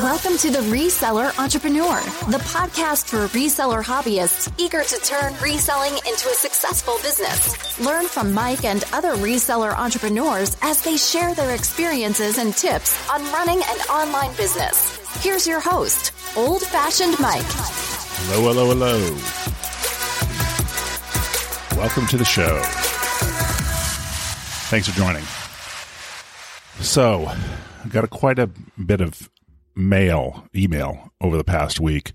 Welcome to The Reseller Entrepreneur, the podcast for reseller hobbyists eager to turn reselling into a successful business. Learn from Mike and other reseller entrepreneurs as they share their experiences and tips on running an online business. Here's your host, Old Fashioned Mike. Hello, hello, hello. Welcome to the show. Thanks for joining. So, I got quite a bit of email over the past week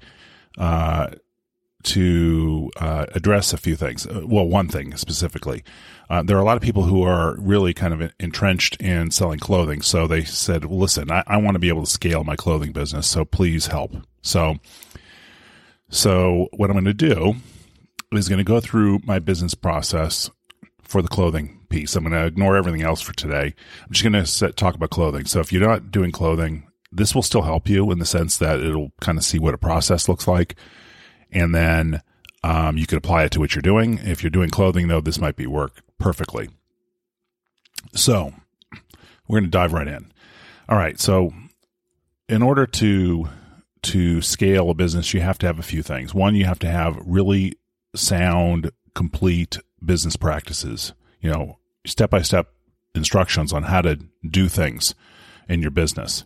to address a few things. Well, one thing specifically. There are a lot of people who are really kind of entrenched in selling clothing. So they said, well, listen, I want to be able to scale my clothing business, so please help. So what I'm going to do is going to go through my business process for the clothing piece. I'm going to ignore everything else for today. I'm just going to talk about clothing. So if you're not doing clothing, this will still help you in the sense that it'll kind of see what a process looks like. And then you can apply it to what you're doing. If you're doing clothing, though, this might work perfectly. So we're going to dive right in. All right. So in order to scale a business, you have to have a few things. One, you have to have really sound, complete business practices, step-by-step instructions on how to do things in your business.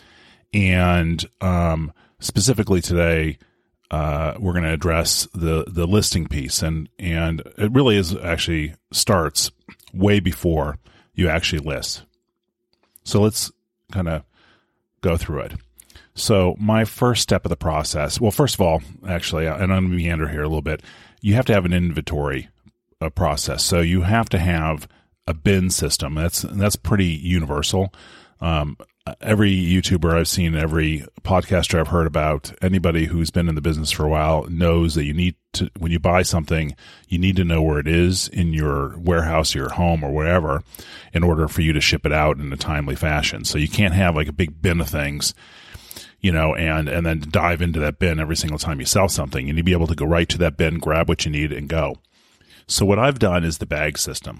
And specifically today, we're going to address the listing piece, and it really actually starts way before you actually list. So let's kind of go through it. So my first step of the process, well, first of all, actually, and I'm going to meander here a little bit, you have to have an inventory process. So you have to have a bin system. That's pretty universal. Every YouTuber I've seen, every podcaster I've heard about, anybody who's been in the business for a while knows that you need to, when you buy something, you need to know where it is in your warehouse, your home, or wherever, in order for you to ship it out in a timely fashion. So you can't have like a big bin of things, and then dive into that bin every single time you sell something. You need to be able to go right to that bin, grab what you need, and go. So what I've done is the bag system.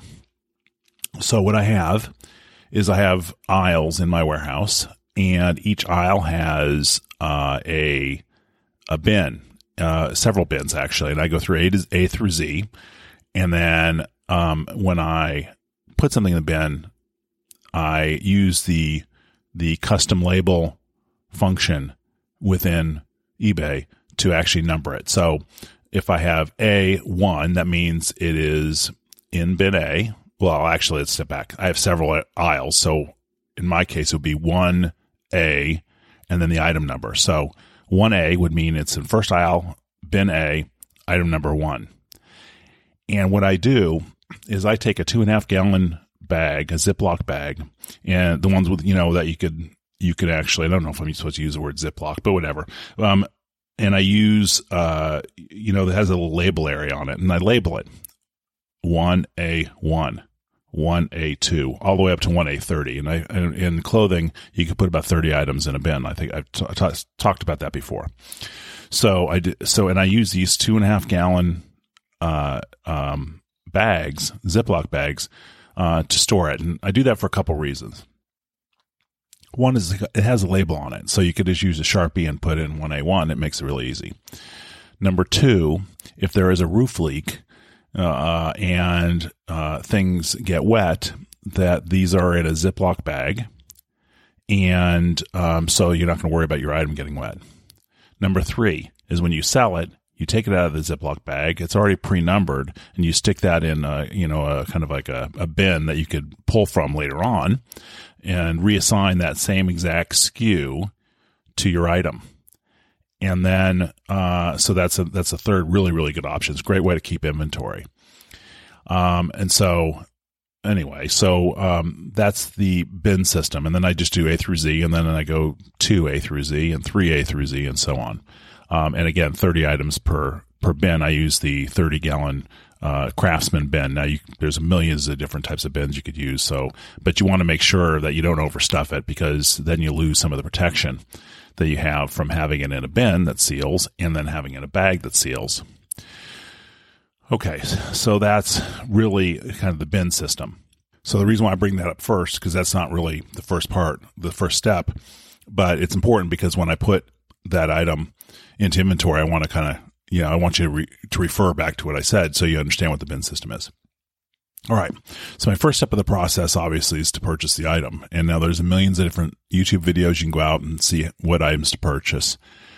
So what I have is I have aisles in my warehouse, and each aisle has a bin, several bins actually, and I go through A through Z, and then when I put something in the bin, I use the custom label function within eBay to actually number it. So if I have A1, that means it is in bin A. Well, actually, let's step back. I have several aisles. So in my case, it would be 1A and then the item number. So 1A would mean it's in first aisle, bin A, item number 1. And what I do is I take a 2.5 gallon bag, a Ziploc bag, and the ones with, that you could actually, I don't know if I'm supposed to use the word Ziploc, but whatever. And I use, that has a little label area on it, and I label it 1A1. 1A2, all the way up to 1A30. And in clothing, you can put about 30 items in a bin. I think I've talked about that before. So I use these 2.5 gallon bags, Ziploc bags, to store it. And I do that for a couple reasons. One is it has a label on it, so you could just use a Sharpie and put in 1A1. It makes it really easy. Number two, if there is a roof leak, and things get wet, that these are in a Ziploc bag, and so you're not going to worry about your item getting wet. Number three is when you sell it, you take it out of the Ziploc bag. It's already pre-numbered, and you stick that in a kind of like a bin that you could pull from later on, and reassign that same exact SKU to your item. And then, so that's a third really, really good option. It's a great way to keep inventory. And so anyway, that's the bin system. And then I just do A through Z, and then I go 2A through Z and 3A through Z and so on. And again, 30 items per bin. I use the 30 gallon, Craftsman bin. Now there's millions of different types of bins you could use. But you want to make sure that you don't overstuff it, because then you lose some of the protection that you have from having it in a bin that seals and then having it in a bag that seals. Okay, so that's really kind of the bin system. So the reason why I bring that up first, because that's not really the first part, the first step, but it's important because when I put that item into inventory, I want to kind of, I want you to refer back to what I said so you understand what the bin system is. All right. So my first step of the process, obviously, is to purchase the item. And now there's millions of different YouTube videos. You can go out and see what items to purchase.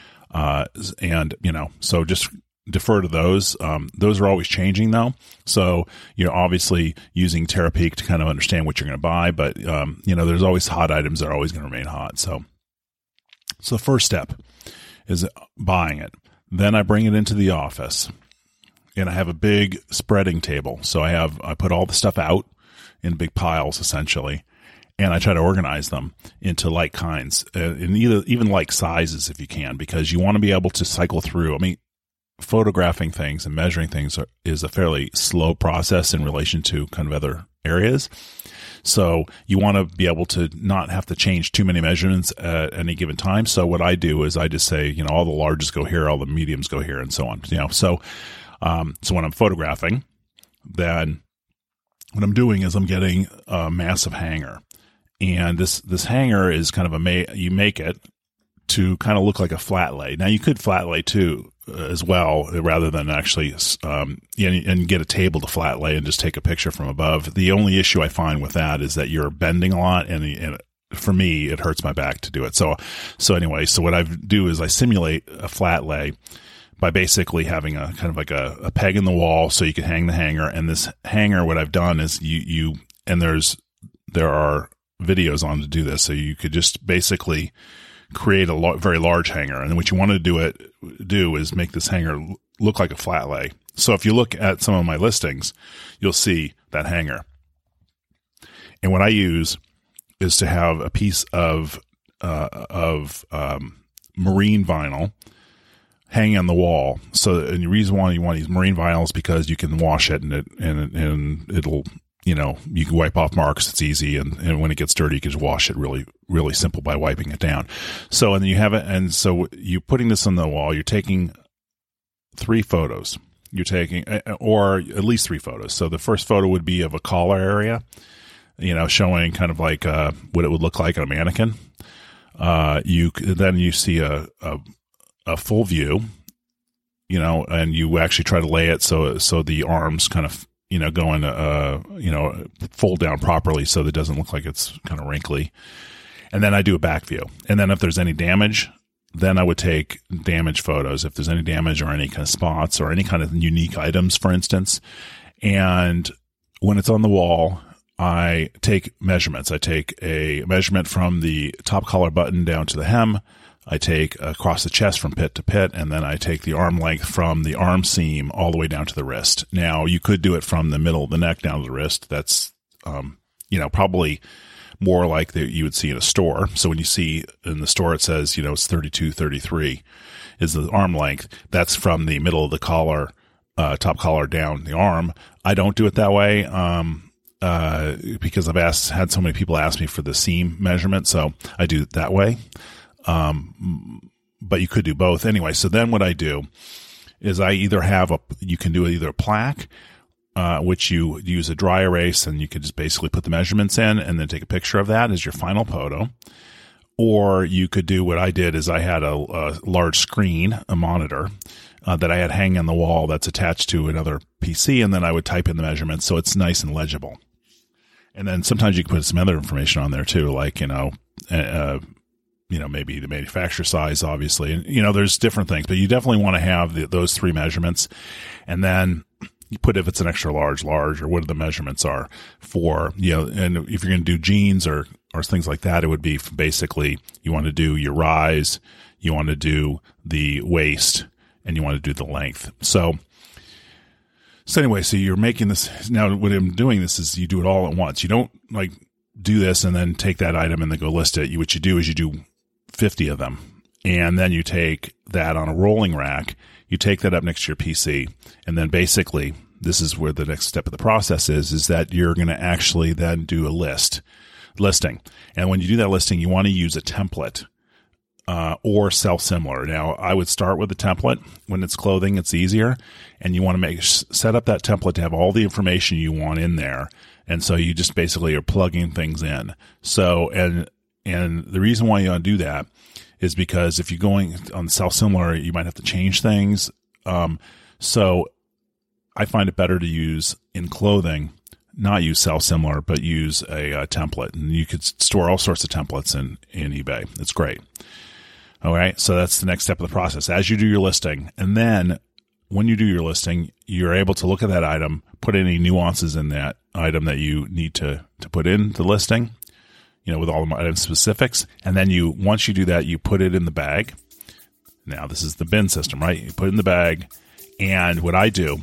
So just defer to those. Those are always changing though. So, obviously using Terapeak to kind of understand what you're going to buy, but, there's always hot items that are always going to remain hot. So the first step is buying it. Then I bring it into the office and I have a big spreading table. So I put all the stuff out in big piles essentially. And I try to organize them into like kinds and even like sizes if you can, because you want to be able to cycle through. I mean, photographing things and measuring things is a fairly slow process in relation to kind of other areas. So you want to be able to not have to change too many measurements at any given time. So what I do is I just say, all the larges go here, all the mediums go here, and so on. So when I'm photographing, then what I'm doing is I'm getting a massive hanger. And this hanger is kind of you make it to kind of look like a flat lay. Now you could flat lay too as well, rather than actually and get a table to flat lay and just take a picture from above. The only issue I find with that is that you're bending a lot, and for me it hurts my back to do it. So anyway, so what I do is I simulate a flat lay by basically having a kind of like a peg in the wall so you can hang the hanger. And this hanger, what I've done is there are videos on to do this. So you could just basically create a very large hanger. And what you want to do is make this hanger look like a flat lay. So if you look at some of my listings, you'll see that hanger. And what I use is to have a piece of marine vinyl hanging on the wall. And the reason why you want to use marine vinyl is because you can wash it and it'll, you can wipe off marks. It's easy. And when it gets dirty, you can just wash it really, really simple by wiping it down. So, and then you have it. And so you're putting this on the wall. You're taking 3 photos. Or at least 3 photos. So the first photo would be of a collar area, showing kind of like what it would look like on a mannequin. Then you see a full view, and you actually try to lay it so the arms kind of, go in, fold down properly so that it doesn't look like it's kind of wrinkly. And then I do a back view. And then if there's any damage, then I would take damage photos if there's any damage or any kind of spots or any kind of unique items, for instance. And when it's on the wall, I take measurements. I take a measurement from the top collar button down to the hem. I take across the chest from pit to pit, and then I take the arm length from the arm seam all the way down to the wrist. Now, you could do it from the middle of the neck down to the wrist. That's, probably more like you would see in a store. So when you see in the store, it says, it's 32, 33 is the arm length. That's from the middle of the collar, top collar down the arm. I don't do it that way. Because I've had so many people ask me for the seam measurement. So I do it that way. But you could do both anyway. So then what I do is I either you can do either a plaque, which you use a dry erase, and you could just basically put the measurements in and then take a picture of that as your final photo. Or you could do what I did is I had a large screen, a monitor, that I had hanging on the wall that's attached to another PC, and then I would type in the measurements so it's nice and legible. And then sometimes you can put some other information on there too, like, maybe the manufacturer size, obviously. And, there's different things, but you definitely want to have those 3 measurements. And then you put if it's an extra large, or what the measurements are for, and if you're going to do jeans or things like that, it would be basically you want to do your rise, you want to do the waist, and you want to do the length. So anyway, so you're making this. Now, what I'm doing this is you do it all at once. You don't do this and then take that item and then go list it. What you do is you do 50 of them, and then you take that on a rolling rack. You take that up next to your PC, and then basically this is where the next step of the process is that you're going to actually then do a listing. And when you do that listing, you want to use a template or self-similar. Now, I would start with a template. When it's clothing, it's easier, and you want to set up that template to have all the information you want in there. And so you just basically are plugging things in. So, and And the reason why you want to do that is because if you're going on sell similar, you might have to change things. So I find it better to use in clothing, not use sell similar, but use a template. And you could store all sorts of templates in eBay. It's great. All right. So that's the next step of the process. As you do your listing, and then when you do your listing, you're able to look at that item, put any nuances in that item that you need to put in the listing, with all the item specifics. And then once you do that, you put it in the bag. Now, this is the bin system, right? You put it in the bag. And what I do.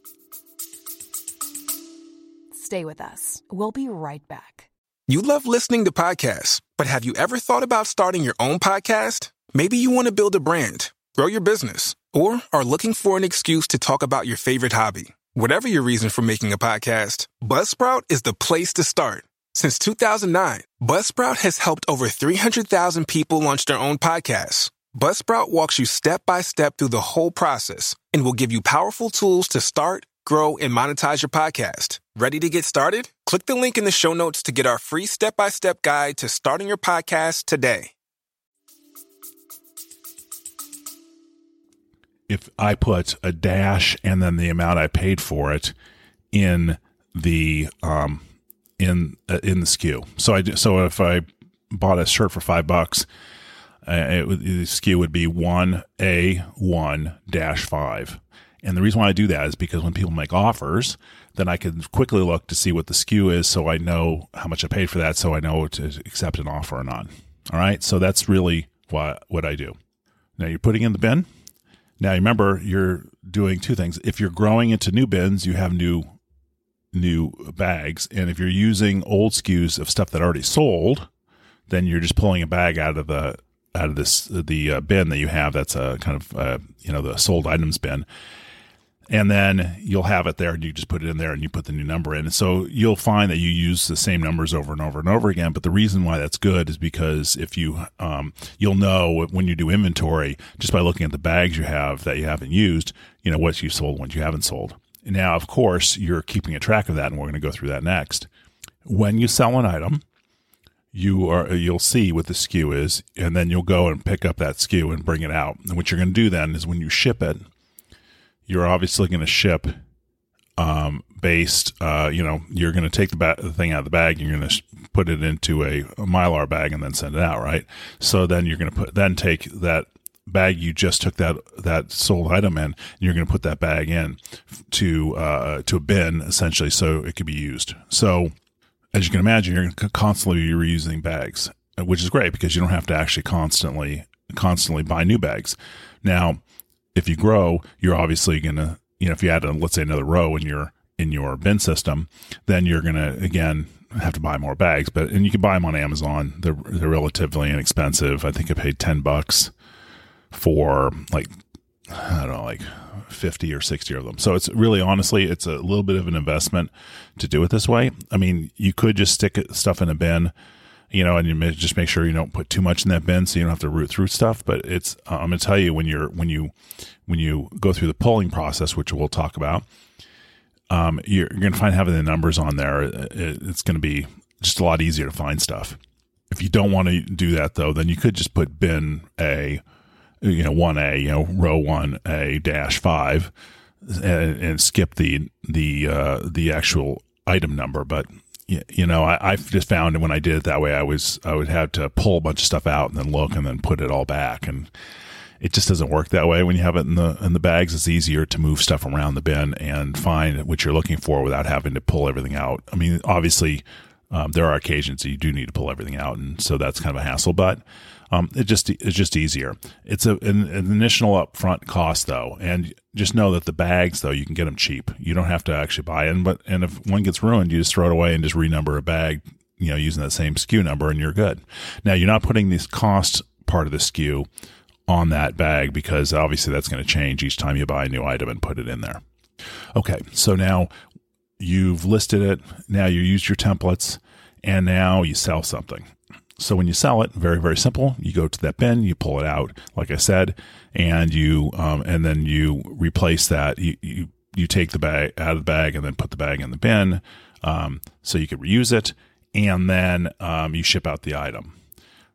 Stay with us. We'll be right back. You love listening to podcasts, but have you ever thought about starting your own podcast? Maybe you want to build a brand, grow your business, or are looking for an excuse to talk about your favorite hobby. Whatever your reason for making a podcast, Buzzsprout is the place to start. Since 2009, Buzzsprout has helped over 300,000 people launch their own podcasts. Buzzsprout walks you step by step through the whole process and will give you powerful tools to start, grow, and monetize your podcast. Ready to get started? Click the link in the show notes to get our free step-by-step guide to starting your podcast today. If I put a dash and then the amount I paid for it in the in the SKU, so if I bought a shirt for $5, the SKU would be 1A1-5. And the reason why I do that is because when people make offers, then I can quickly look to see what the SKU is, so I know how much I paid for that, so I know to accept an offer or not. All right, so that's really what I do. Now you're putting in the bin. Now remember, you're doing two things. If you're growing into new bins, you have new bags, and if you're using old SKUs of stuff that already sold, then you're just pulling a bag out of the bin that you have. That's a kind of the sold items bin. And then you'll have it there, and you just put it in there, and you put the new number in. And so you'll find that you use the same numbers over and over and over again. But the reason why that's good is because if you'll know when you do inventory just by looking at the bags you have that you haven't used, what you sold, what you haven't sold. Now, of course, you're keeping a track of that, and we're going to go through that next. When you sell an item, you'll see what the SKU is, and then you'll go and pick up that SKU and bring it out. And what you're going to do then is when you ship it, you're obviously going to ship based, you're going to take the thing out of the bag, and you're going to put it into a Mylar bag and then send it out, right? So then you're going to take that bag you just took that sold item in, and you're going to put that bag in to a bin, essentially, so it could be used. So as you can imagine, you're going to constantly be reusing bags, which is great because you don't have to actually constantly buy new bags. Now, if you grow, you're obviously going to, if you add, let's say, another row in your bin system, then you're going to, again, have to buy more bags. And you can buy them on Amazon. They're relatively inexpensive. I think I paid $10 for like 50 or 60 of them. So it's really, honestly, it's a little bit of an investment to do it this way. I mean, you could just stick stuff in a bin, and you just make sure you don't put too much in that bin so you don't have to root through stuff. But it's, I'm going to tell you, when you go through the pulling process, which we'll talk about, you're going to find having the numbers on there, it's going to be just a lot easier to find stuff. If you don't want to do that, though, then you could just put bin A, 1A, row 1A-5, and skip the actual item number. But I've just found when I did it that way, I would have to pull a bunch of stuff out and then look and then put it all back, and it just doesn't work that way. When you have it in the bags, it's easier to move stuff around the bin and find what you're looking for without having to pull everything out. I mean, obviously, there are occasions that you do need to pull everything out, and so that's kind of a hassle, but it's just easier. It's an initial upfront cost, though, and just know that the bags, though, you can get them cheap. You don't have to actually buy in, and if one gets ruined, you just throw it away and just renumber a bag, using that same SKU number, and you're good. Now, you're not putting this cost part of the SKU on that bag because obviously that's going to change each time you buy a new item and put it in there. Okay, so now you've listed it. Now you use your templates, and now you sell something. So when you sell it, very, very simple. You go to that bin, you pull it out, like I said, and and then you replace that. You take the bag out of the bag and then put the bag in the bin, so you can reuse it, and then you ship out the item.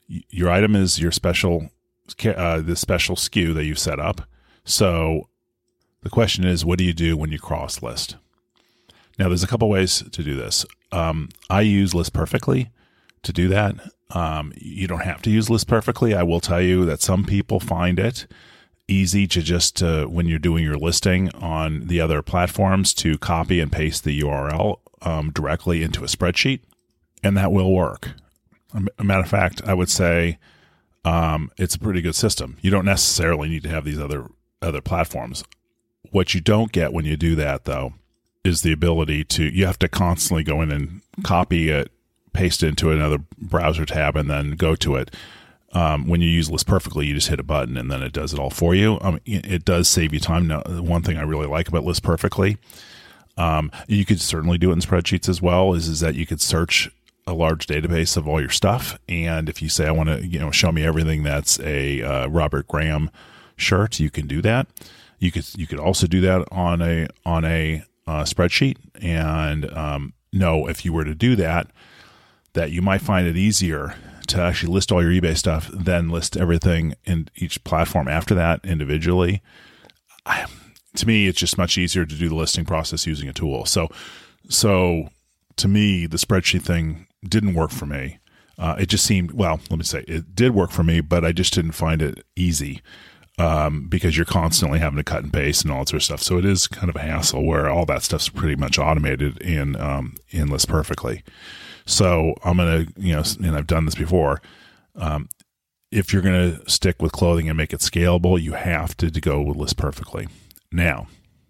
your item is your special, the special SKU that you've set up. So the question is, what do you do when you cross list? Now, there's a couple ways to do this. I use List Perfectly to do that. You don't have to use List Perfectly. I will tell you that some people find it easy to just, when you're doing your listing on the other platforms, to copy and paste the URL directly into a spreadsheet, and that will work. A matter of fact, I would say it's a pretty good system. You don't necessarily need to have these other platforms. What you don't get when you do that, though, is the ability to, you have to constantly go in and copy it, paste it into another browser tab, and then go to it. When you use List Perfectly, you just hit a button and then it does it all for you. It does save you time. Now, one thing I really like about List Perfectly, you could certainly do it in spreadsheets as well, is that you could search a large database of all your stuff. And if you say, I want to, show me everything that's a Robert Graham shirt, you can do that. You could also do that on a spreadsheet. And if you were to do that you might find it easier to actually list all your eBay stuff than list everything in each platform after that individually. To me, it's just much easier to do the listing process using a tool. So to me, the spreadsheet thing didn't work for me. It just seemed, it did work for me, but I just didn't find it easy because you're constantly having to cut and paste and all that sort of stuff. So it is kind of a hassle where all that stuff's pretty much automated in List Perfectly. So I'm going to, and I've done this before, if you're going to stick with clothing and make it scalable, you have to go with List Perfectly. Now,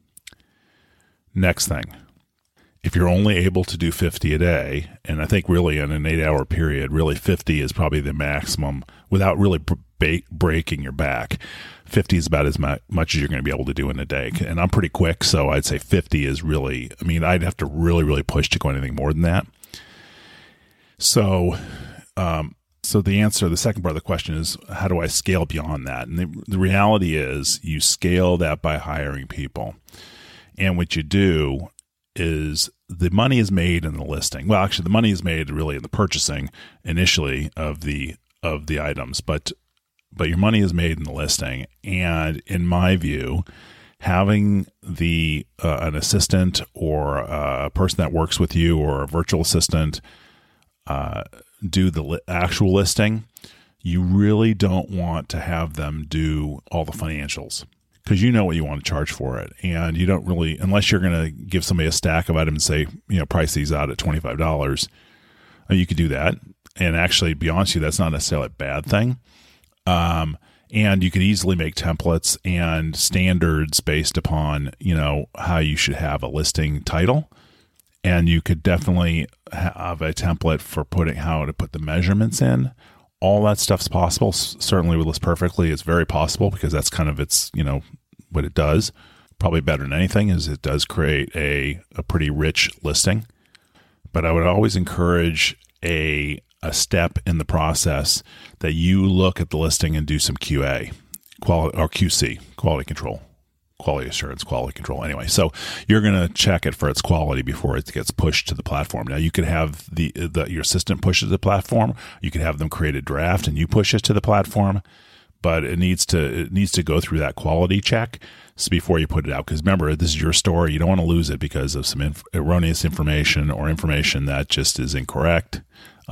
next thing, if you're only able to do 50 a day, and I think really in an 8-hour period, really 50 is probably the maximum without really breaking your back. 50 is about as much as you're going to be able to do in a day. And I'm pretty quick, so I'd say 50 is really, I'd have to really, really push to go anything more than that. So the answer, the second part of the question is, how do I scale beyond that? And the reality is you scale that by hiring people. And what you do is the money is made in the listing. Well, actually, the money is made really in the purchasing initially of the items, but your money is made in the listing. And in my view, having an assistant or a person that works with you or a virtual assistant do the actual listing, you really don't want to have them do all the financials, because you know what you want to charge for it. And you don't really, unless you're going to give somebody a stack of items and say, price these out at $25, you could do that. And actually, to be honest with you, that's not necessarily a bad thing. And you could easily make templates and standards based upon, how you should have a listing title. And you could definitely have a template for how to put the measurements in. All that stuff's possible. Certainly with List Perfectly, it's very possible, because that's kind of its, what it does. Probably better than anything is it does create a pretty rich listing. But I would always encourage a step in the process that you look at the listing and do some QA, QC, quality control. Quality assurance, quality control. Anyway, so you're going to check it for its quality before it gets pushed to the platform. Now, you could have your assistant push it to the platform. You could have them create a draft and you push it to the platform. But it needs to go through that quality check before you put it out. Because remember, this is your store. You don't want to lose it because of some erroneous information or information that just is incorrect.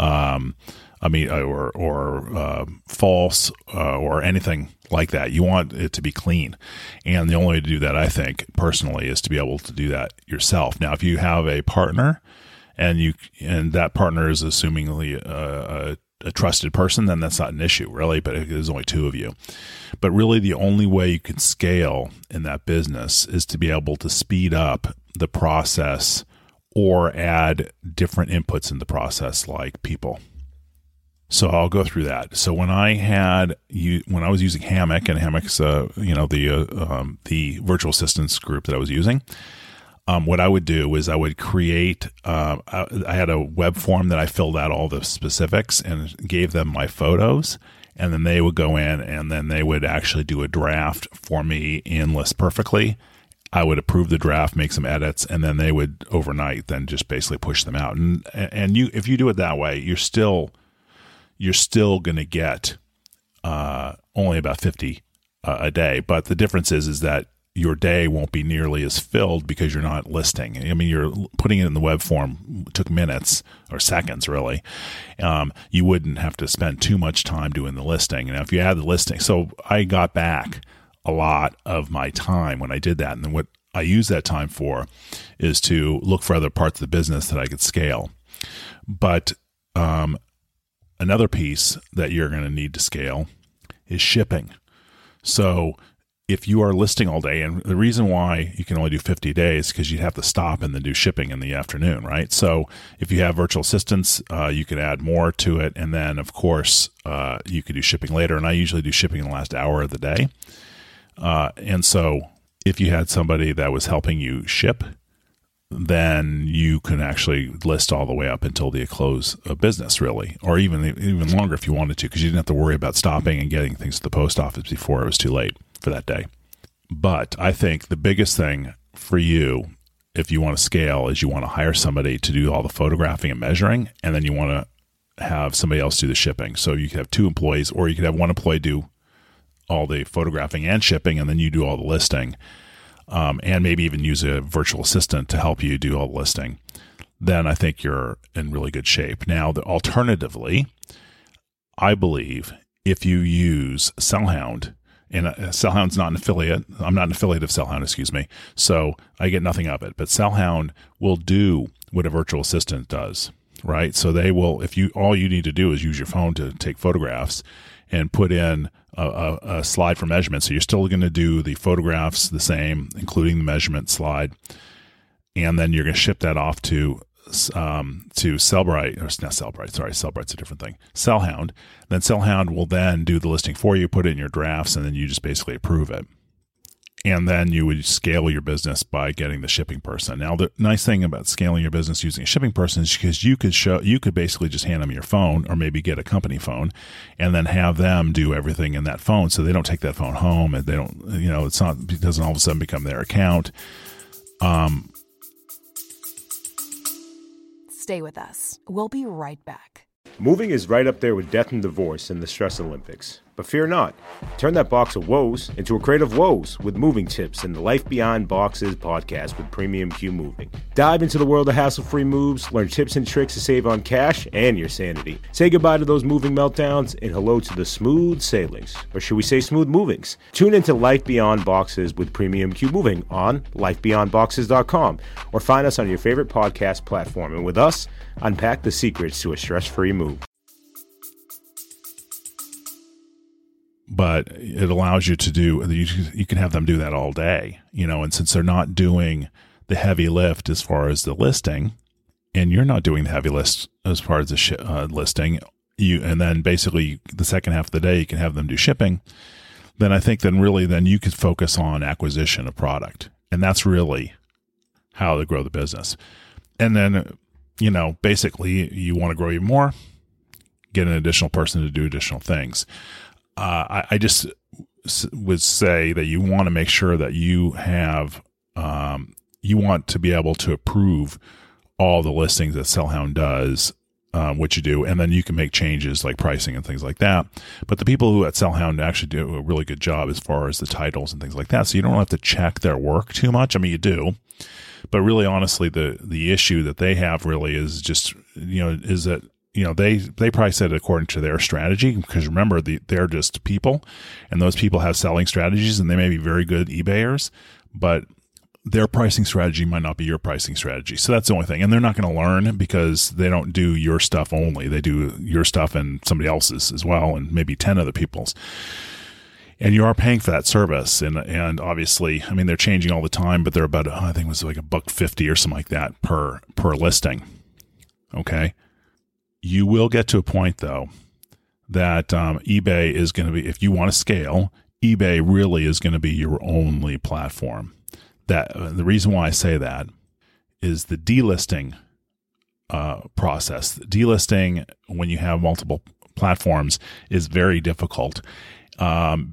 Or false, or anything like that. You want it to be clean. And the only way to do that, I think, personally, is to be able to do that yourself. Now, if you have a partner and that partner is assumingly a trusted person, then that's not an issue, really, but there's only two of you. But really, the only way you can scale in that business is to be able to speed up the process or add different inputs in the process, like people. So I'll go through that. So when I was using Hammock, and Hammock's the virtual assistants group that I was using, what I would do is I would create. I had a web form that I filled out all the specifics and gave them my photos, and then they would go in and then they would actually do a draft for me in List Perfectly. I would approve the draft, make some edits, and then they would overnight then just basically push them out. And if you do it that way, you're still you're still going to get only about 50 a day. But the difference is that your day won't be nearly as filled because you're not listing. I mean, you're putting it in the web form. It took minutes or seconds, really. You wouldn't have to spend too much time doing the listing. Now, if you add the listing, so I got back a lot of my time when I did that. And then what I use that time for is to look for other parts of the business that I could scale. But another piece that you're going to need to scale is shipping. So if you are listing all day, and the reason why you can only do 50 days because you'd have to stop and then do shipping in the afternoon, right? So if you have virtual assistants, you could add more to it. And then, of course, you could do shipping later. And I usually do shipping in the last hour of the day. And so if you had somebody that was helping you ship, then you can actually list all the way up until the close of business, really, or even longer if you wanted to, because you didn't have to worry about stopping and getting things to the post office before it was too late for that day. But I think the biggest thing for you, if you want to scale, is you want to hire somebody to do all the photographing and measuring, and then you want to have somebody else do the shipping. So you could have 2 employees, or you could have 1 employee do all the photographing and shipping, and then you do all the listing. And maybe even use a virtual assistant to help you do all the listing, then I think you're in really good shape. Now, alternatively, I believe if you use Sellhound, and Sellhound's not an affiliate, I'm not an affiliate of Sellhound, excuse me, so I get nothing of it, but Sellhound will do what a virtual assistant does, right? So they will, all you need to do is use your phone to take photographs and put in a slide for measurement. So you're still going to do the photographs the same, including the measurement slide. And then you're going to ship that off to Sellbrite, or not Sellbrite, sorry, Sellbrite's a different thing, Sellhound. Then Sellhound will then do the listing for you, put it in your drafts, and then you just basically approve it. And then you would scale your business by getting the shipping person. Now, the nice thing about scaling your business using a shipping person is because you could basically just hand them your phone, or maybe get a company phone, and then have them do everything in that phone, so they don't take that phone home, and they don't, it doesn't all of a sudden become their account. Stay with us. We'll be right back. Moving is right up there with death and divorce in the Stress Olympics. But fear not. Turn that box of woes into a crate of woes with moving tips in the Life Beyond Boxes podcast with Premium Q Moving. Dive into the world of hassle-free moves, learn tips and tricks to save on cash and your sanity. Say goodbye to those moving meltdowns and hello to the smooth sailings, or should we say smooth movings? Tune into Life Beyond Boxes with Premium Q Moving on lifebeyondboxes.com, or find us on your favorite podcast platform, and with us, unpack the secrets to a stress-free move. But it allows you to do, you can have them do that all day, and since they're not doing the heavy lift as far as the listing, and you're not doing the heavy lift as far as the listing, and then basically the second half of the day you can have them do shipping, then I think then you could focus on acquisition of product. And that's really how to grow the business. And then, basically you want to grow even more, get an additional person to do additional things. I just would say that you want to make sure that you have, you want to be able to approve all the listings that Sellhound does, which you do, and then you can make changes like pricing and things like that. But the people who at Sellhound actually do a really good job as far as the titles and things like that. So you don't have to check their work too much. I mean, you do, but really honestly, the issue that they have really is just, is that, they price it according to their strategy, because remember, they're just people, and those people have selling strategies, and they may be very good eBayers, but their pricing strategy might not be your pricing strategy. So that's the only thing. And they're not going to learn, because they don't do your stuff only. They do your stuff and somebody else's as well, and maybe 10 other people's. And you are paying for that service. And obviously, I mean, they're changing all the time, but they're about, I think it was like $1.50 or something like that per listing. Okay. You will get to a point, though, that eBay is going to be, if you want to scale, eBay really is going to be your only platform. That the reason why I say that is the delisting process. Delisting, when you have multiple platforms, is very difficult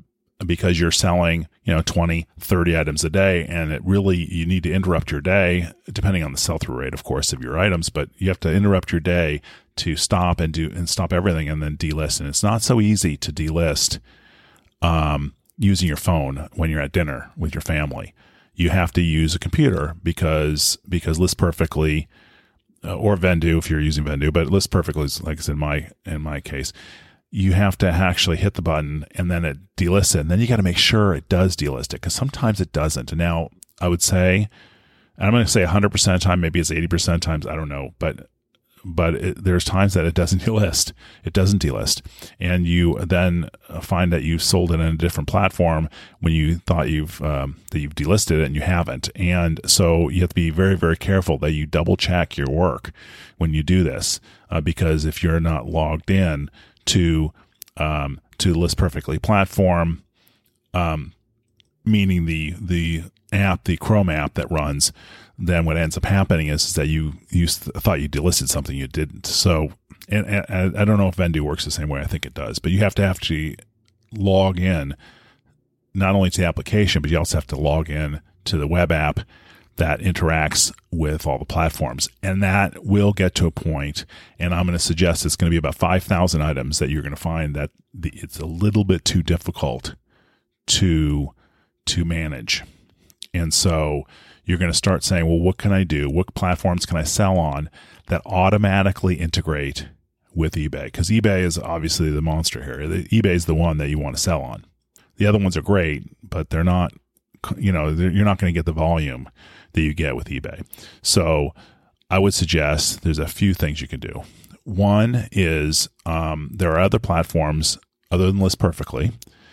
because you're selling, 20, 30 items a day, and you need to interrupt your day, depending on the sell-through rate, of course, of your items, but you have to interrupt your day to stop and stop everything and then delist. And it's not so easy to delist using your phone when you're at dinner with your family. You have to use a computer because List Perfectly, or Vendoo if you're using Vendoo, but List Perfectly is, like I said, in my case, you have to actually hit the button and then it delists it. And then you got to make sure it does delist it, because sometimes it doesn't. And now I would say, and I'm going to say 100% of the time, maybe it's 80% of times, I don't know, but there's times that it doesn't delist. It doesn't delist. And you then find that you've sold it in a different platform when you thought that you've delisted it, and you haven't. And so you have to be very, very careful that you double check your work when you do this, because if you're not logged in to List Perfectly platform, meaning the app, the Chrome app that runs, then what ends up happening is that you thought you delisted something you didn't. So, and I don't know if Vendoo works the same way. I think it does, but you have to actually log in not only to the application, but you also have to log in to the web app that interacts with all the platforms. And that will get to a point, and I'm going to suggest it's going to be about 5,000 items that you're going to find that it's a little bit too difficult to manage. And so you're going to start saying, well, what can I do? What platforms can I sell on that automatically integrate with eBay? Because eBay is obviously the monster here. eBay is the one that you want to sell on. The other ones are great, but they're not, you're not going to get the volume that you get with eBay. So I would suggest there's a few things you can do. One is there are other platforms other than List Perfectly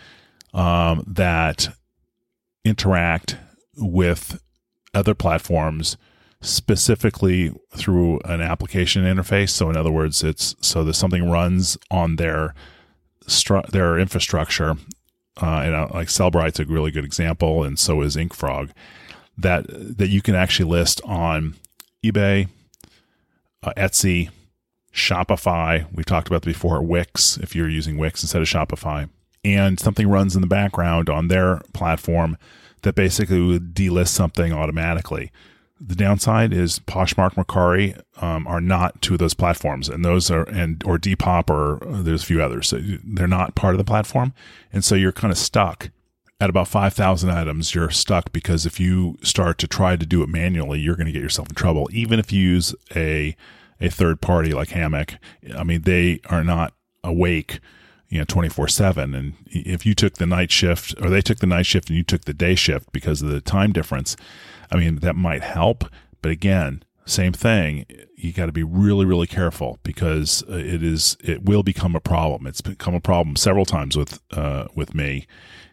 that interact with other platforms specifically through an application interface. So in other words, there's something runs on their infrastructure. Like Sellbrite's a really good example, and so is InkFrog, that you can actually list on eBay, Etsy, Shopify. We've talked about before, Wix, if you're using Wix instead of Shopify, and something runs in the background on their platform that basically would delist something automatically. The downside is Poshmark, Mercari are not two of those platforms, and those are or Depop, or there's a few others. So they're not part of the platform, and so you're kind of stuck at about 5,000 items. You're stuck because if you start to try to do it manually, you're going to get yourself in trouble. Even if you use a third party like Hammock, I mean, they are not awake 24/7. And if you took the night shift, or they took the night shift and you took the day shift because of the time difference, I mean, that might help. But again, same thing. You got to be really, really careful, because it will become a problem. It's become a problem several times with me.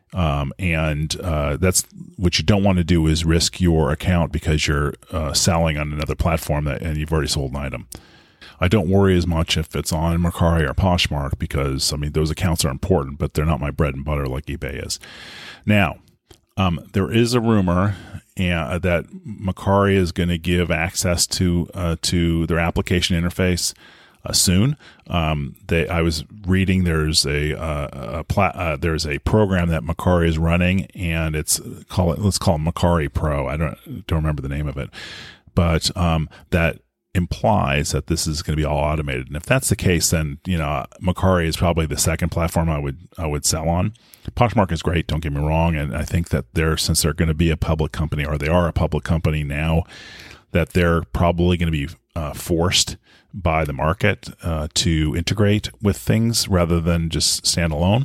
And that's what you don't want to do, is risk your account because you're selling on another platform and you've already sold an item. I don't worry as much if it's on Mercari or Poshmark, because, I mean, those accounts are important, but they're not my bread and butter like eBay is. Now, there is a rumor that Mercari is going to give access to their application interface soon. I was reading there's a program that Mercari is running, and let's call it Mercari Pro. I don't remember the name of it, but that implies that this is going to be all automated. And if that's the case, then Mercari is probably the second platform I would sell on. Poshmark is great, don't get me wrong, and I think that since they're going to be a public company, or they are a public company now, that they're probably going to be forced by the market to integrate with things rather than just stand alone.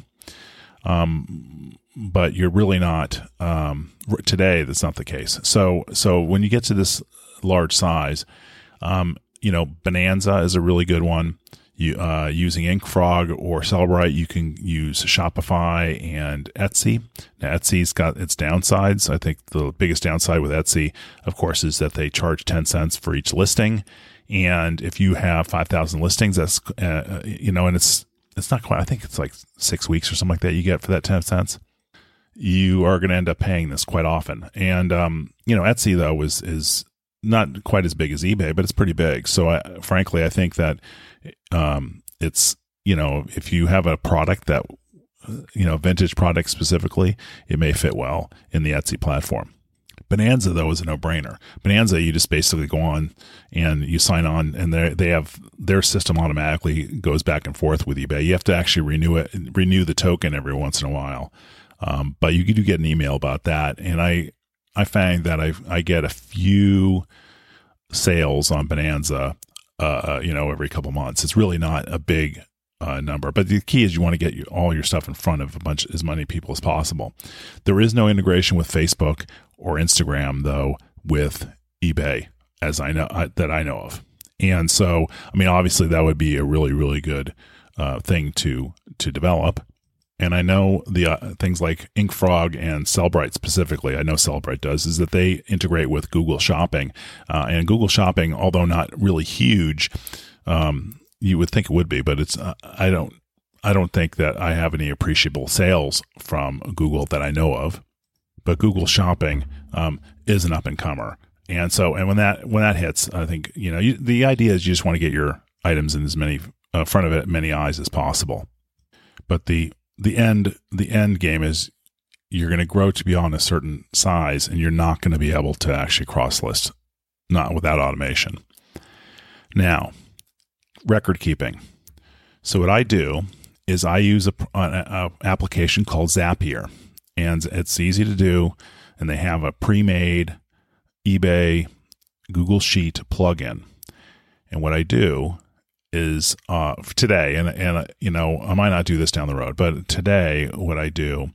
But you're really not today. That's not the case. So when you get to this large size, Bonanza is a really good one. Using InkFrog or Sellbrite, you can use Shopify and Etsy. Now, Etsy's got its downsides. I think the biggest downside with Etsy, of course, is that they charge 10 cents for each listing. And if you have 5,000 listings, that's, and it's not quite, I think it's like 6 weeks or something like that you get for that 10 cents. You are going to end up paying this quite often. And, Etsy, though, is not quite as big as eBay, but it's pretty big. So frankly, I think that it's, if you have a product that vintage products specifically, it may fit well in the Etsy platform. Bonanza, though, is a no-brainer. Bonanza, you just basically go on and you sign on, and they have their system automatically goes back and forth with eBay. You have to actually renew the token every once in a while, but you do get an email about that. And I find that I get a few sales on Bonanza, every couple months. It's really not a big number, but the key is you want to get all your stuff in front of as many people as possible. There is no integration with Facebook or Instagram, though, with eBay, as I know of. And so, obviously that would be a really, really good thing to develop. And I know the things like InkFrog and Sellbrite specifically, I know Sellbrite does, is that they integrate with Google Shopping. And Google Shopping, although not really huge, you would think it would be, but it's I don't think that I have any appreciable sales from Google that I know of. But Google Shopping is an up and comer, and when that hits, I think the idea is you just want to get your items in as many front of it many eyes as possible. But the end game is you're going to grow to beyond a certain size, and you're not going to be able to actually cross list, not without automation. Now, record keeping. So what I do is I use an application called Zapier, and it's easy to do, and they have a pre-made eBay Google Sheet plugin. And what I do is today, and I might not do this down the road, but today what I do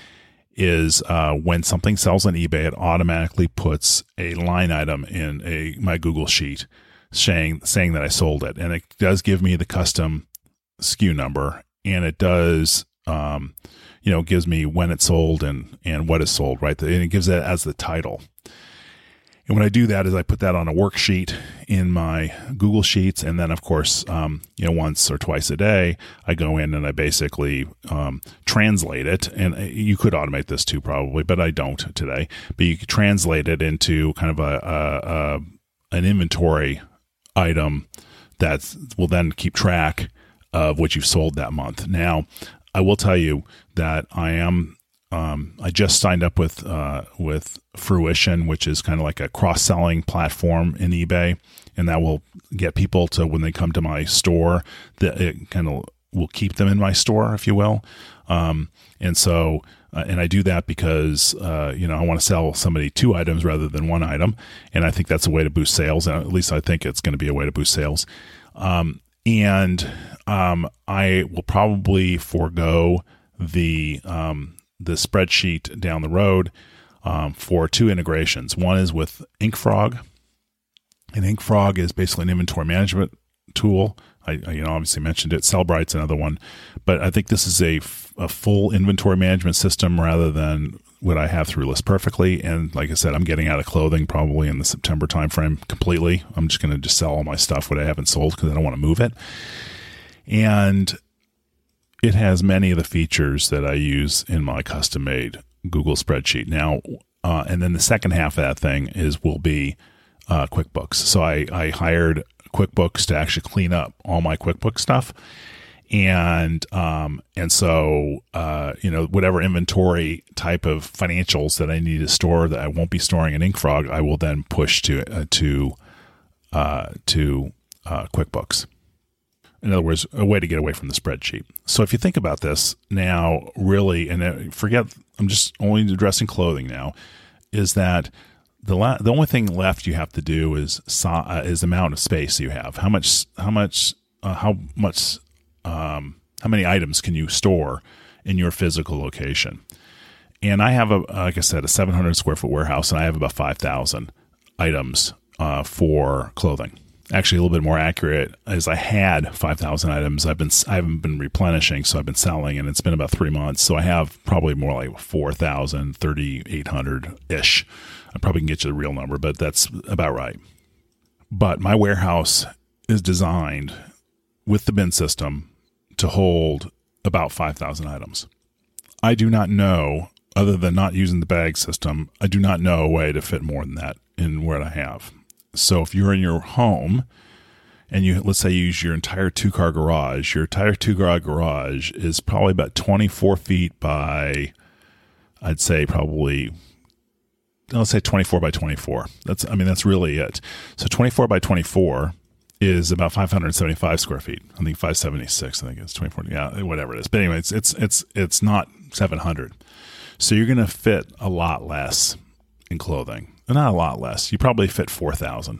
is when something sells on eBay, it automatically puts a line item in my Google Sheet saying that I sold it, and it does give me the custom SKU number, and it does gives me when it sold and what is sold, right? And it gives that as the title. And when I do that is I put that on a worksheet in my Google Sheets. And then, of course, once or twice a day, I go in and I basically translate it. And you could automate this too, probably, but I don't today. But you could translate it into kind of an inventory item that will then keep track of what you've sold that month. Now, I will tell you that I just signed up with Fruition, which is kind of like a cross-selling platform in eBay, and that will get people to, when they come to my store, that it kind of will keep them in my store, if you will. And I do that because I want to sell somebody 2 items rather than 1 item, and I think that's a way to boost sales. And at least I think it's going to be a way to boost sales. I will probably forego the spreadsheet down the road for 2 integrations. One is with InkFrog, and InkFrog is basically an inventory management tool. I obviously mentioned it. Sellbrite's another one, but I think this is a full inventory management system rather than what I have through List Perfectly. And like I said, I'm getting out of clothing probably in the September timeframe completely. I'm just going to sell all my stuff, what I haven't sold, because I don't want to move it. And it has many of the features that I use in my custom-made Google spreadsheet. Now, and then the second half of that thing will be QuickBooks. So I hired QuickBooks to actually clean up all my QuickBooks stuff. And so whatever inventory type of financials that I need to store that I won't be storing in InkFrog, I will then push to QuickBooks. In other words, a way to get away from the spreadsheet. So if you think about this now, really, and forget, I'm just only addressing clothing now, is that the only thing left you have to do is the amount of space you have. How many items can you store in your physical location? And I have like I said, a 700 square foot warehouse, and I have about 5,000 items for clothing. Actually, a little bit more accurate is I had 5,000 items. I haven't been replenishing, so I've been selling, and it's been about 3 months. So I have probably more like 4,000, 3,800-ish. I probably can get you the real number, but that's about right. But my warehouse is designed with the bin system to hold about 5,000 items. I do not know, other than not using the bag system, I do not know a way to fit more than that in what I have. So if you're in your home and let's say you use your entire 2-car garage. Your entire 2-car garage is probably about 24 feet by, I'd say probably, let's say 24 by 24. That's really it. So 24 by 24 is about 575 square feet. I think 576. I think it's 24. Yeah, whatever it is. But anyway, it's not 700. So you're going to fit a lot less in clothing. Not a lot less. You probably fit 4,000.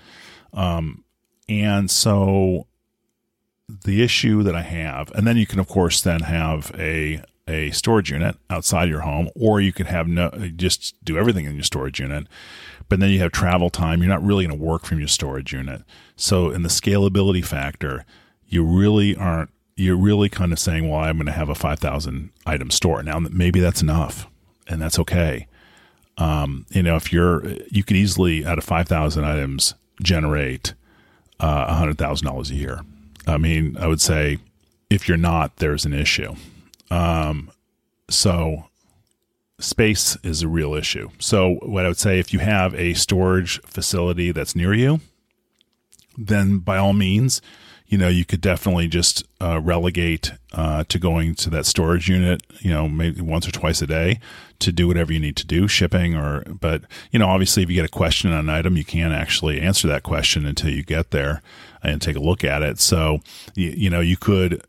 And so the issue that I have, and then you can of course then have a storage unit outside your home, or you could have just do everything in your storage unit. But then you have travel time. You're not really going to work from your storage unit. So in the scalability factor, you're really kind of saying, well, I'm going to have a 5,000 item store. Now, maybe that's enough, and that's okay. If you could easily, out of 5,000 items, generate $100,000 a year. I mean, I would say if you're not, there's an issue. So space is a real issue. So what I would say, if you have a storage facility that's near you, then by all means, you could definitely just relegate to going to that storage unit, maybe once or twice a day to do whatever you need to do, shipping but obviously if you get a question on an item, you can't actually answer that question until you get there and take a look at it. So, you could,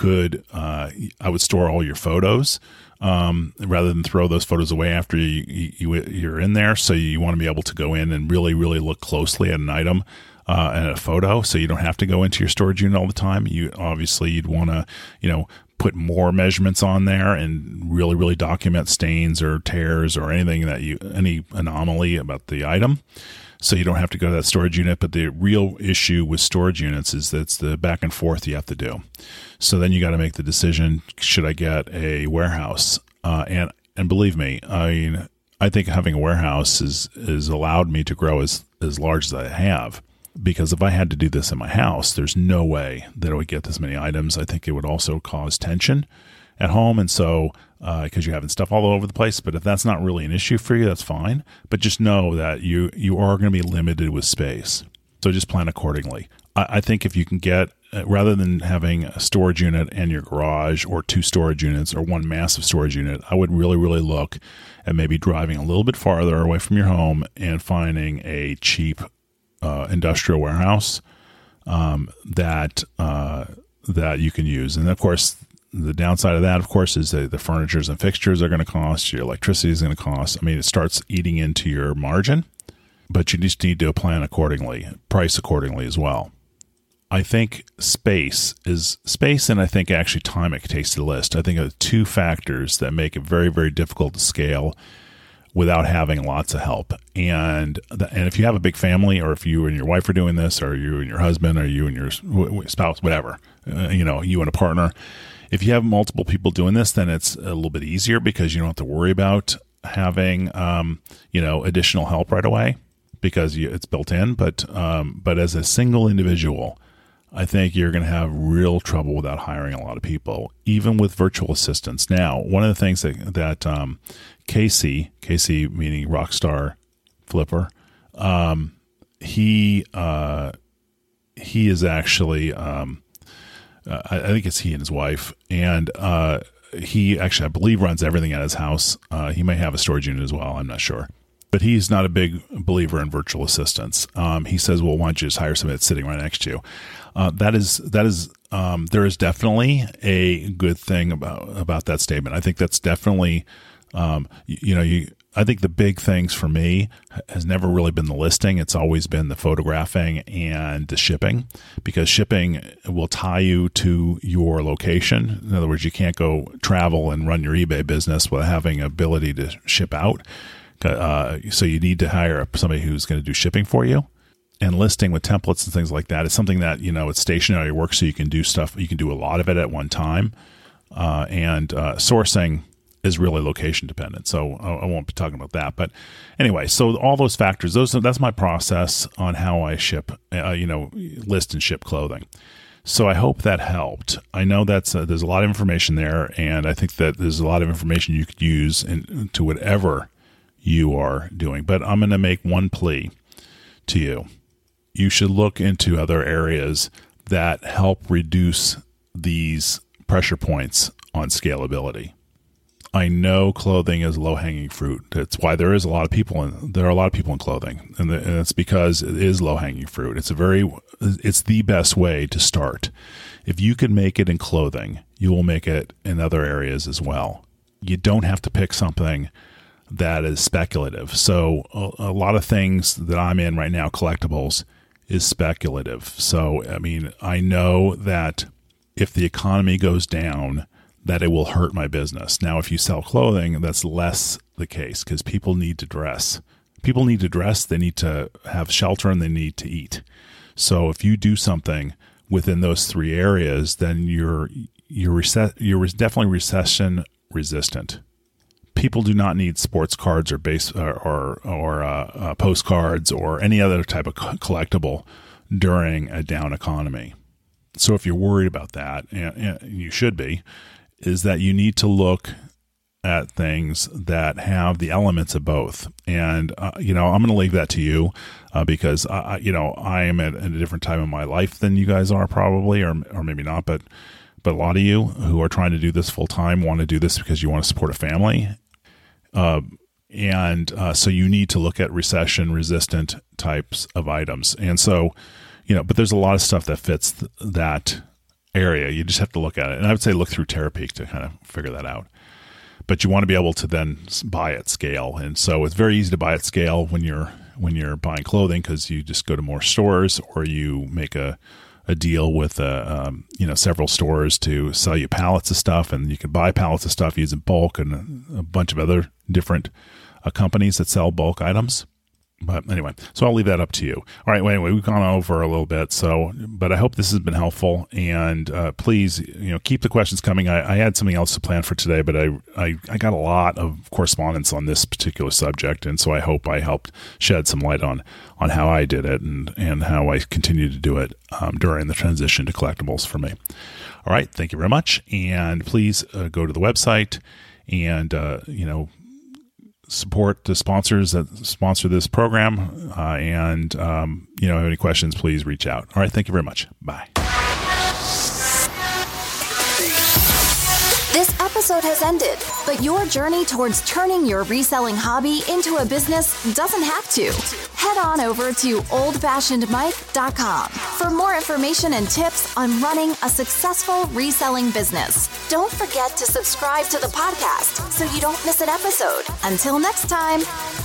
I would store all your photos, rather than throw those photos away after you're in there. So you want to be able to go in and really, really look closely at an item, and a photo, so you don't have to go into your storage unit all the time. You'd want to, put more measurements on there and really, really document stains or tears or anything any anomaly about the item. So you don't have to go to that storage unit. But the real issue with storage units is that it's the back and forth you have to do. So then you got to make the decision, should I get a warehouse? And believe me, I think having a warehouse is allowed me to grow as large as I have. Because if I had to do this in my house, there's no way that I would get this many items. I think it would also cause tension at home. And so, because you're having stuff all over the place, but if that's not really an issue for you, that's fine. But just know that you are going to be limited with space. So just plan accordingly. I think if you can get, rather than having a storage unit and your garage, or 2 storage units, or 1 massive storage unit, I would really, really look at maybe driving a little bit farther away from your home and finding a cheap industrial warehouse that you can use. And of course, the downside of that, of course, is that the furnitures and fixtures are going to cost, your electricity is going to cost. I mean, it starts eating into your margin, but you just need to plan accordingly, price accordingly as well. I think space, and I think actually time it takes to list. I think are 2 factors that make it very, very difficult to scale without having lots of help. And if you have a big family, or if you and your wife are doing this, or you and your husband, or you and your spouse, whatever, you and a partner, if you have multiple people doing this, then it's a little bit easier because you don't have to worry about having, additional help right away because it's built in. But as a single individual, I think you're going to have real trouble without hiring a lot of people, even with virtual assistants. Now, one of the things that Casey meaning Rockstar Flipper, he is actually, I think it's he and his wife, and he actually, I believe, runs everything at his house. He may have a storage unit as well. I'm not sure. But he's not a big believer in virtual assistants. He says, well, why don't you just hire somebody that's sitting right next to you? There is definitely a good thing about that statement. I think that's definitely, I think the big things for me has never really been the listing. It's always been the photographing and the shipping, because shipping will tie you to your location. In other words, you can't go travel and run your eBay business without having ability to ship out. So you need to hire somebody who's going to do shipping for you. And listing with templates and things like that is something that, it's stationary work, so you can do stuff. You can do a lot of it at one time. And sourcing is really location dependent. So I won't be talking about that. But anyway, so all those factors, that's my process on how I ship, list and ship clothing. So I hope that helped. I know there's a lot of information there, and I think that there's a lot of information you could use into whatever you are doing. But I'm going to make one plea to you. you should look into other areas that help reduce these pressure points on scalability. I know clothing is low-hanging fruit. That's why there are a lot of people in clothing, and it's because it is low-hanging fruit. It's the best way to start. If you can make it in clothing, you will make it in other areas as well. You don't have to pick something that is speculative. So a lot of things that I'm in right now, collectibles, is speculative. So, I mean, I know that if the economy goes down, that it will hurt my business. Now, if you sell clothing, that's less the case because people need to dress. People need to dress, they need to have shelter, and they need to eat. So if you do something within those three areas, then you're definitely recession resistant. People do not need sports cards or postcards or any other type of collectible during a down economy. So if you're worried about that, and you should be, is that you need to look at things that have the elements of both. And, I'm going to leave that to you because, I am at a different time in my life than you guys are probably, or maybe not, but a lot of you who are trying to do this full time want to do this because you want to support a family. So you need to look at recession resistant types of items. And so, but there's a lot of stuff that fits that area. You just have to look at it. And I would say look through Terapeak to kind of figure that out. But you want to be able to then buy at scale. And so it's very easy to buy at scale when you're buying clothing because you just go to more stores or you make a deal with several stores to sell you pallets of stuff, and you can buy pallets of stuff using bulk and a bunch of other different companies that sell bulk items. But anyway, so I'll leave that up to you. All right. Well, anyway, we've gone over a little bit. But I hope this has been helpful. And please, keep the questions coming. I had something else to plan for today, but I got a lot of correspondence on this particular subject, and so I hope I helped shed some light on how I did it and how I continue to do it during the transition to collectibles for me. All right. Thank you very much. And please go to the website and support the sponsors that sponsor this program. Have any questions, please reach out. All right. Thank you very much. Bye. This episode has ended, but your journey towards turning your reselling hobby into a business doesn't have to. Head on over to oldfashionedmike.com for more information and tips on running a successful reselling business. Don't forget to subscribe to the podcast so you don't miss an episode. Until next time.